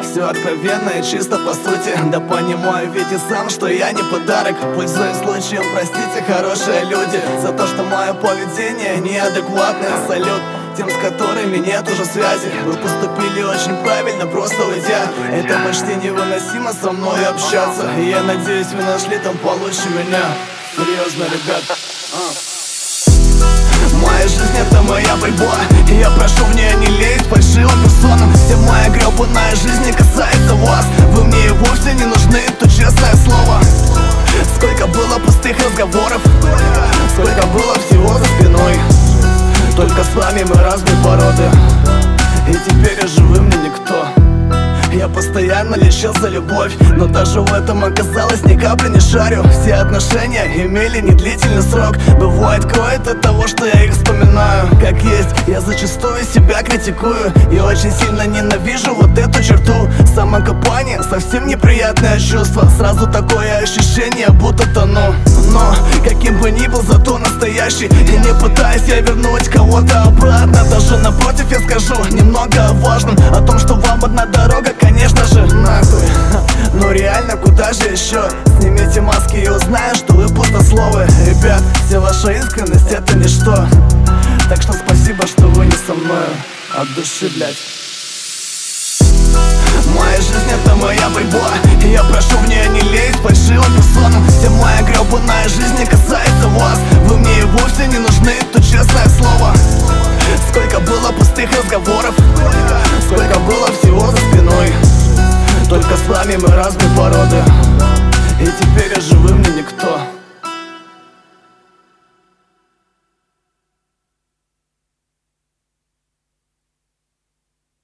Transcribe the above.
Все откровенно и чисто по сути. Да понимаю ведь и сам, что я не подарок. Пользуясь случаем, простите, хорошие люди, за то, что мое поведение неадекватное. Салют тем, с которыми нет уже связи. Вы поступили очень правильно, просто уйдя. Это почти невыносимо со мной общаться. И я надеюсь, вы нашли там получше меня. Серьезно, ребят. Моя жизнь — это моя борьба, и я прошу в нее не лезть фальшивым персонам. Вся моя гребаная жизнь не касается вас. Вы мне и вовсе не нужны, то честное слово. Сколько было пустых разговоров, сколько было всего за спиной. Только с вами мы разные породы, и теперь уже вы мне никто. Я постоянно лечился любовь, но даже в этом оказалось ни капли не шарю. Все отношения имели недлительный срок. Бывает, кроет от того, что я их вспоминаю. Как есть, я зачастую себя критикую и очень сильно ненавижу вот эту черту. Самокопание, совсем неприятное чувство. Сразу такое ощущение, будто тону. Но каким бы ни был, зато настоящий. И не пытаюсь я вернуть кого-то обратно. Даже напротив я скажу немного о важном, о том, что вам одна дорога, конечно же, нахуй. Но реально, куда же еще? Снимите маски и узнаем, что вы пустословы. Ребят, вся ваша искренность — это ничто. Так что спасибо, что вы не со мной. От души, блядь. Моя жизнь — это моя борьба, и я прошу в нее не лезть фальшивым персонам. Вся моя гребаная жизнь не касается вас. Вы мне и вовсе не нужны, то честное слово. Сколько было пустых разговоров, сколько было всего за спиной. Только с вами мы разные породы, и теперь уже вы мне никто.